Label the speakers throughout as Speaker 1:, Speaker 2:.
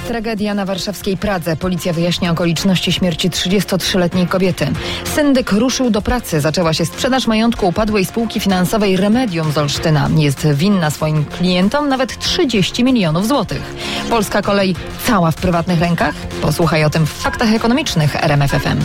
Speaker 1: Tragedia na warszawskiej Pradze. Policja wyjaśnia okoliczności śmierci 33-letniej kobiety. Syndyk ruszył do pracy. Zaczęła się sprzedaż majątku upadłej spółki finansowej Remedium z Olsztyna. Jest winna swoim klientom nawet 30 milionów złotych. Polska kolej cała w prywatnych rękach? Posłuchaj o tym w Faktach Ekonomicznych RMF FM.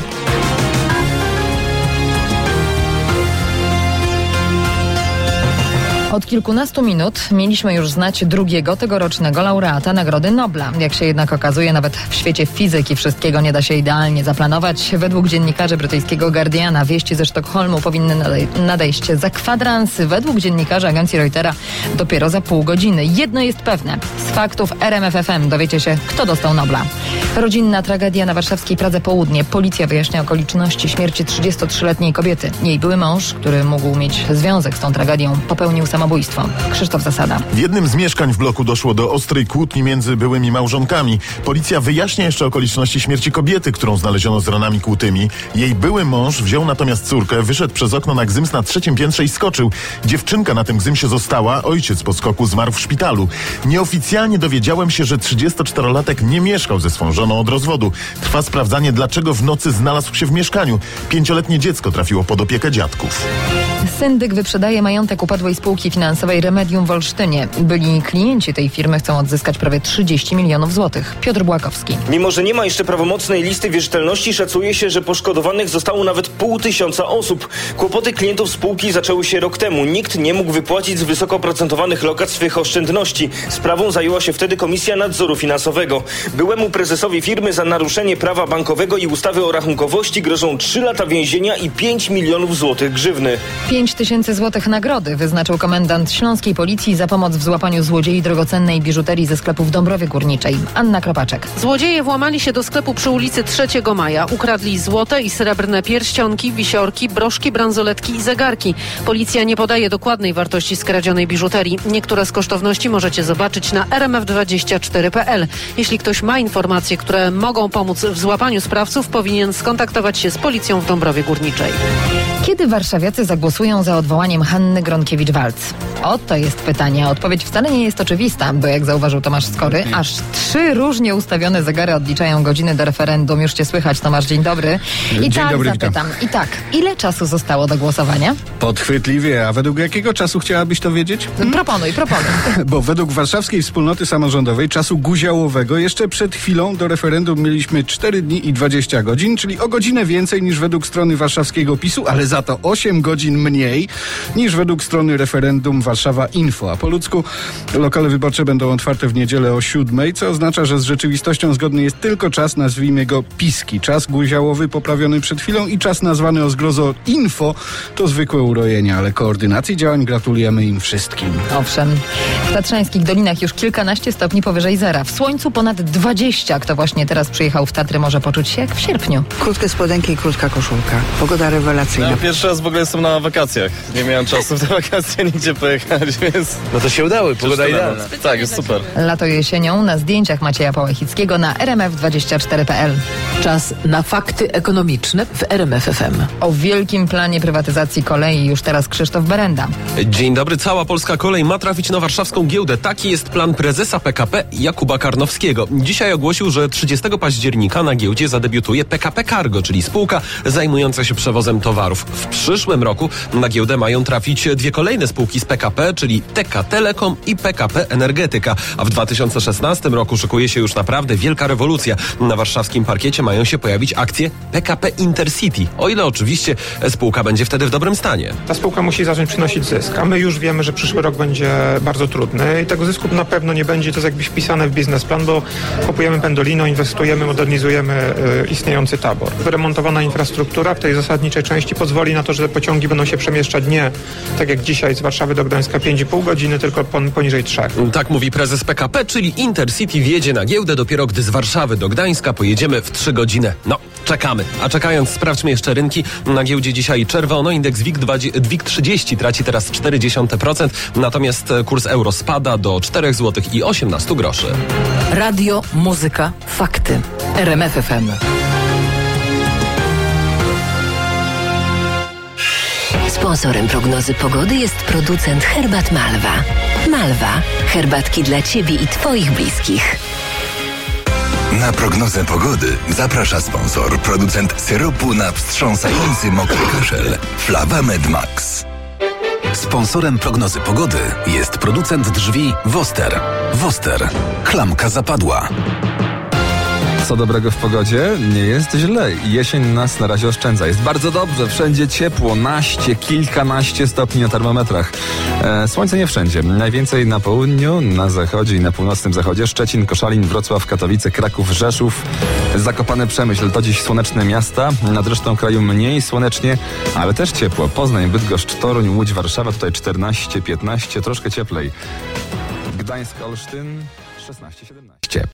Speaker 1: Od kilkunastu minut mieliśmy już znać drugiego tegorocznego laureata Nagrody Nobla. Jak się jednak okazuje, nawet w świecie fizyki wszystkiego nie da się idealnie zaplanować. Według dziennikarzy brytyjskiego Guardiana wieści ze Sztokholmu powinny nadejść za kwadrans. Według dziennikarzy agencji Reutera dopiero za pół godziny. Jedno jest pewne. Z faktów RMF FM dowiecie się, kto dostał Nobla. Rodzinna tragedia na warszawskiej Pradze Południe. Policja wyjaśnia okoliczności śmierci 33-letniej kobiety. Jej były mąż, który mógł mieć związek z tą tragedią, popełnił samobójstwo. Krzysztof Zasada.
Speaker 2: W jednym z mieszkań w bloku doszło do ostrej kłótni między byłymi małżonkami. Policja wyjaśnia jeszcze okoliczności śmierci kobiety, którą znaleziono z ranami kłutymi. Jej były mąż wziął natomiast córkę, wyszedł przez okno na gzyms na 3. piętrze i skoczył. Dziewczynka na tym gzymsie została, ojciec po skoku zmarł w szpitalu. Nieoficjalnie dowiedziałem się, że 34-latek nie mieszkał ze swą żoną od rozwodu. Trwa sprawdzanie, dlaczego w nocy znalazł się w mieszkaniu. 5-letnie dziecko trafiło pod opiekę dziadków.
Speaker 1: Syndyk wyprzedaje majątek upadłej spółki finansowej Remedium w Olsztynie. Byli klienci tej firmy chcą odzyskać prawie 30 milionów złotych. Piotr Błakowski.
Speaker 3: Mimo że nie ma jeszcze prawomocnej listy wierzytelności, szacuje się, że poszkodowanych zostało nawet 500 osób. Kłopoty klientów spółki zaczęły się rok temu. Nikt nie mógł wypłacić z wysoko oprocentowanych lokat swych oszczędności. Sprawą zajęła się wtedy Komisja Nadzoru Finansowego. Byłemu prezesowi firmy za naruszenie prawa bankowego i ustawy o rachunkowości grożą 3 lata więzienia i 5 milionów złotych grzywny.
Speaker 1: 5 tysięcy złotych nagrody wyznaczył komendant śląskiej policji za pomoc w złapaniu złodziei drogocennej biżuterii ze sklepu w Dąbrowie Górniczej. Anna Kropaczek.
Speaker 4: Złodzieje włamali się do sklepu przy ulicy 3 Maja. Ukradli złote i srebrne pierścionki, wisiorki, broszki, bransoletki i zegarki. Policja nie podaje dokładnej wartości skradzionej biżuterii. Niektóre z kosztowności możecie zobaczyć na rmf24.pl. Jeśli ktoś ma informacje, które mogą pomóc w złapaniu sprawców, powinien skontaktować się z policją w Dąbrowie Górniczej.
Speaker 1: Kiedy warszawiacy zagłosują za odwołaniem Hanny Gronkiewicz-Waltz? Oto jest pytanie, a odpowiedź wcale nie jest oczywista, bo jak zauważył Tomasz Skory, aż 3 różnie ustawione zegary odliczają godziny do referendum. Już cię słychać, Tomasz, dzień dobry. I
Speaker 5: dzień dobry,
Speaker 1: zapytam. I tak, ile czasu zostało do głosowania?
Speaker 5: Podchwytliwie, a według jakiego czasu chciałabyś to wiedzieć?
Speaker 1: Proponuj.
Speaker 5: Bo według Warszawskiej Wspólnoty Samorządowej czasu guziałowego jeszcze przed chwilą do referendum mieliśmy 4 dni i 20 godzin, czyli o godzinę więcej niż według strony warszawskiego PiS-u, ale za to 8 godzin mniej niż według strony referendum Warszawa Info. A po ludzku lokale wyborcze będą otwarte w niedzielę o 7, co oznacza, że z rzeczywistością zgodny jest tylko czas, nazwijmy go piski. Czas guziałowy poprawiony przed chwilą i czas nazwany o zgrozo info to zwykłe urojenie, ale koordynacji działań gratulujemy im wszystkim.
Speaker 1: Owszem, w tatrzańskich dolinach już kilkanaście stopni powyżej zera. W słońcu ponad 20. Kto właśnie teraz przyjechał w Tatry, może poczuć się jak w sierpniu.
Speaker 6: Krótkie spodenki i krótka koszulka. Pogoda rewelacyjna.
Speaker 7: Ja pierwszy raz w ogóle jestem na wakacjach. Nie miałem czasu w te wakacje nigdzie pojechać, więc...
Speaker 8: No to się udało, pogoda idealna.
Speaker 7: Tak, jest super.
Speaker 1: Lato jesienią na zdjęciach Macieja Pałachickiego na rmf24.pl.
Speaker 9: Czas na fakty ekonomiczne w RMF FM.
Speaker 1: O wielkim planie prywatyzacji kolei już teraz Krzysztof Berenda.
Speaker 10: Dzień dobry. Cała polska kolej ma trafić na warszawską giełdę. Taki jest plan prezesa PKP Jakuba Karnowskiego. Dzisiaj ogłosił, że 30 października na giełdzie zadebiutuje PKP Cargo, czyli spółka zajmująca się przewozem towarów. W przyszłym roku na giełdę mają trafić 2 kolejne spółki z PKP, czyli TK Telekom i PKP Energetyka. A w 2016 roku szykuje się już naprawdę wielka rewolucja. Na warszawskim parkiecie mają się pojawić akcje PKP Intercity. O ile oczywiście spółka będzie wtedy w dobrym stanie.
Speaker 11: Ta spółka musi zacząć przynosić zysk, a my już wiemy, że przyszły rok będzie bardzo trudny i tego zysku na pewno nie będzie. To jest jakby wpisane w biznesplan, bo kupujemy pendolino, inwestujemy, modernizujemy istniejący tabor. Wyremontowana infrastruktura w tej zasadniczej części pozwoli na to, że te pociągi będą się przemieszczać nie tak jak dzisiaj z Warszawy do Gdańska 5,5 godziny, tylko poniżej 3.
Speaker 10: Tak mówi prezes PKP, czyli Intercity wjedzie na giełdę dopiero gdy z Warszawy do Gdańska pojedziemy w 3 godziny. No, czekamy. A czekając, sprawdźmy jeszcze rynki. Na giełdzie dzisiaj czerwono, indeks WIG 30 traci teraz 0,4%, natomiast kurs euro spada do 4,18 zł.
Speaker 9: Radio, muzyka, fakty. RMF FM.
Speaker 12: Sponsorem prognozy pogody jest producent herbat Malwa. Malwa. Herbatki dla Ciebie i Twoich bliskich.
Speaker 13: Na prognozę pogody zaprasza sponsor, producent syropu na wstrząsający mokry kaszel Flavamed Max. Sponsorem prognozy pogody jest producent drzwi Woster. Woster. Klamka zapadła.
Speaker 14: Co dobrego w pogodzie? Nie jest źle. Jesień nas na razie oszczędza. Jest bardzo dobrze. Wszędzie ciepło. Kilkanaście stopni na termometrach. Słońce nie wszędzie. Najwięcej na południu, na zachodzie i na północnym zachodzie. Szczecin, Koszalin, Wrocław, Katowice, Kraków, Rzeszów, Zakopane, Przemyśl. To dziś słoneczne miasta. Nad resztą kraju mniej słonecznie, ale też ciepło. Poznań, Bydgoszcz, Toruń, Łódź, Warszawa. Tutaj 14, 15, troszkę cieplej. Gdańsk, Olsztyn 16, 17.